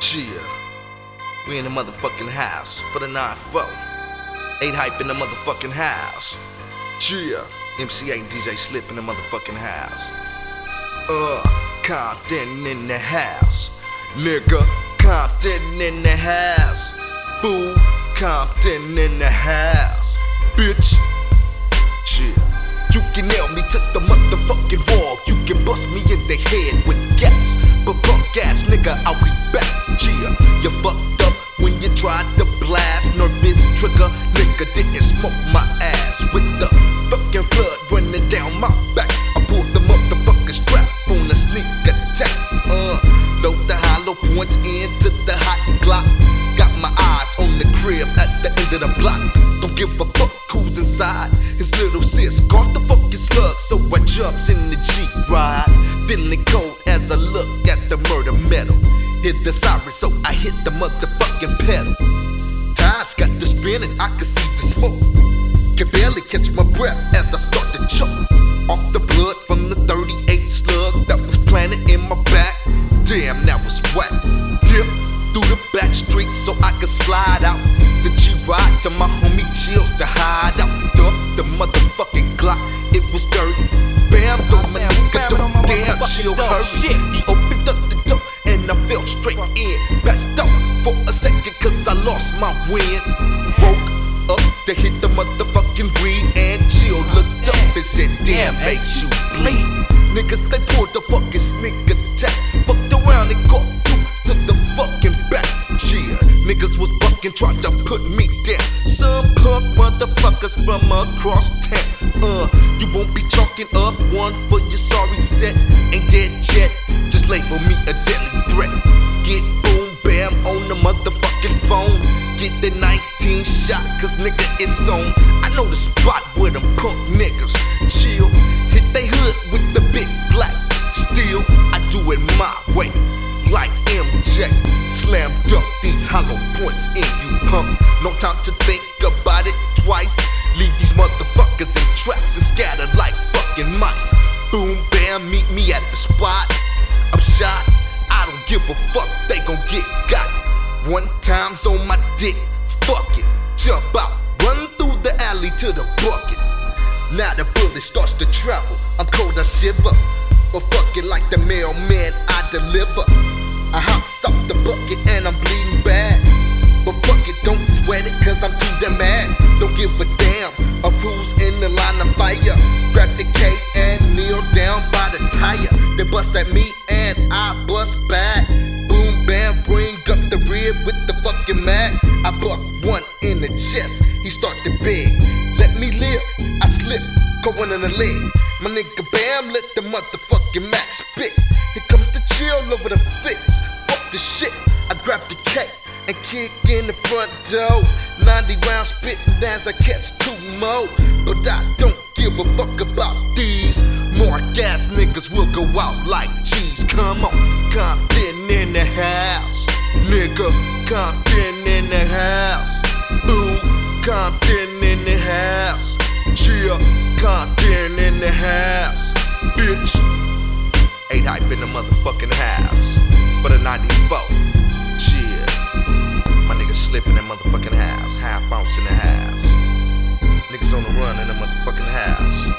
Cheer. We in the motherfucking house for the 9-4. 8 hype in the motherfucking house. Cheer. MC8 and DJ Slip in the motherfucking house. Compton in the house. Nigga, Compton in the house. Fool, Compton in the house. Bitch. Cheer. You can nail me to the motherfucking wall. You can bust me in the head with gats. But punk ass nigga, I'll be back. Cheer. You fucked up when you tried to blast. Nervous trigger, nigga didn't smoke my ass. With the fucking blood running down my back, I pulled the motherfucking strap on a sneak attack. Load the hollow points into the hot Glock. Got my eyes on the crib at the end of the block. Don't give a fuck who's inside. His little sis caught the fucking slug, so I jumps in the Jeep ride. Feeling cold as I look at the murder metal. Hit the siren, so I hit the motherfucking pedal. Tires got to spinning, I can see the smoke. Can barely catch my breath as I start to choke. Off the blood from the 38 slug that was planted in my back. Damn, that was whack. Dip through the back streets so I could slide out. The G-Ride to my homie Chills to hide out. Dump the motherfucking Glock, it was dirty. Bam, throw my nigga, damn, Chill hurry. He opened up the door and I fell straight in. Passed out for a second cause I lost my wind. Woke up to hit the motherfucking weed, and Chill looked up and said, damn, made you bleed. Niggas, they pulled the fucking sneak attack. Fucked around and got to the fucking back. Cheer. Niggas was bucking, tried to put me down. Some punk motherfuckers from across town. You won't be chalking up one for your sorry set. Ain't dead yet, just label me a deadly threat. Get boom bam on the motherfucking phone. Get the 19 shot, cause nigga it's on. I know the spot where them punk niggas chill. Hit they hood with the big black steel. I do it my way, like MJ. Slam dunk these hollow points in you punk. No time to think about it twice. Leave these motherfuckers in traps and scatter like fucking mice. Boom bam, meet me at the spot. I'm shot, I don't give a fuck, they gon' get got. One time's on my dick, fuck it. Jump out, run through the alley to the bucket. Now the bullet starts to travel, I'm cold, I shiver. But fuck it, like the mailman, I deliver. I hops up the bucket and I'm bleeding bad. But fuck it, don't sweat it, cause I'm too damn mad. Don't give a damn of who's in the line of fire. Grab the K and kneel down by the tire. They bust at me and I bust back. Boom bam, bring up the rear with the fucking mag. I buck one in the chest, he start to beg. Let me live, I slip, go one in the leg. My nigga bam, let the motherfucking Mac spit. Here comes the Chill over the fits. Fuck the shit, I grab the K and kick in the front door. 90 rounds spitting as I catch 2 more. But I don't give a fuck about these. Mark ass niggas will go out like cheese. Come on, Compton in the house. Nigga, Compton in the house. Boo, Compton in the house. Cheer, Compton in the house. Bitch. 8 hype in the motherfucking house for the 94. Cheer. My niggas Slip in that motherfucking house. Half ounce in the house. Niggas on the run in the motherfucking house.